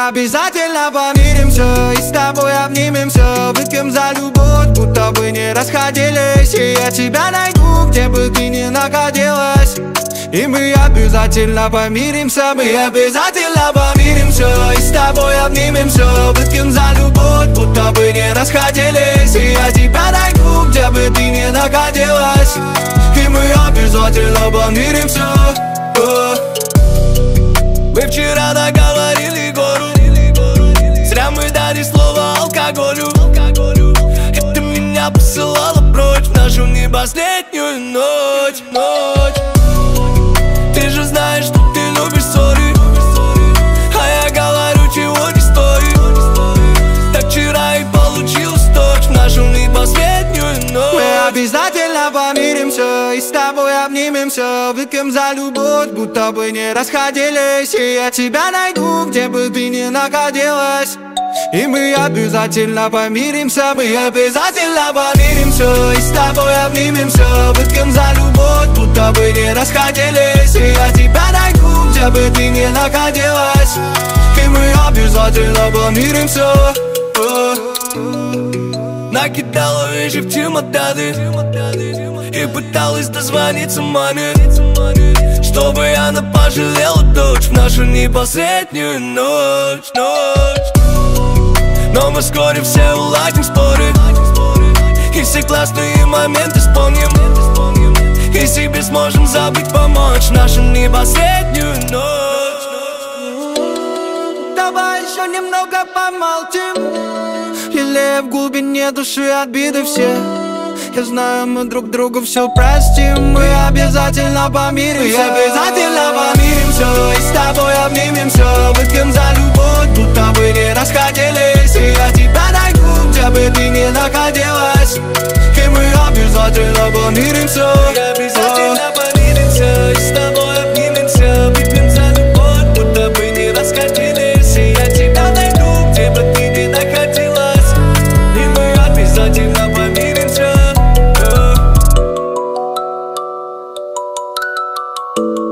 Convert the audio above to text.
обязательно помиримся и с тобой обнимемся. Выпьем за любовь, будто бы не расходились. И я тебя найду, где бы ты ни находилась. И мы обязательно помиримся, мы обязательно помиримся и с тобой обнимемся. Выпьем за любовь, будто бы не расходились. И я тебя найду, где бы ты ни находилась. И мы обязательно помиримся. Мы вчера договорили гору, зря мы дали слово алкоголю. И ты меня посылала прочь в нашу не последнюю ночь. Ты же знаешь, что ты любишь ссоры, а я говорю, чего не стоит. Так вчера и получилось точь в нашу не последнюю ночь. Мы обязательно помиримся и с тобой обнимемся. Выпьем за любовь, будто бы не расходились. И я тебя найду, где бы ты ни находилась. И мы обязательно помиримся, мы обязательно помиримся и с тобой обнимемся. Выпьем за любовь, будто бы не расходились. И я тебя найду, где бы ты ни находилась. И мы обязательно помиримся. Накидала вещи в чемоданы и пыталась дозвониться маме, чтобы она пожалела дочь в нашу не последнюю ночь. Но мы вскоре все уладим споры и все классные моменты вспомним. И себе сможем забыть, помочь нашу не последнюю ночь. Давай еще немного помолчим. Или в глубине души обиды все. Я знаю, мы друг другу все простим. Мы обязательно помиримся, мы обязательно помиримся и с тобой обнимемся. Выпьем за любовь, будто бы не расходились. И я тебя найду, где бы ты ни находилась. И мы обязательно помиримся. Обязательно помиримся и с тобой обнимемся. Выпьем за любовь, будто бы не расходились. И я тебя найду, где бы ты ни находилась. И мы обязательно помиримся.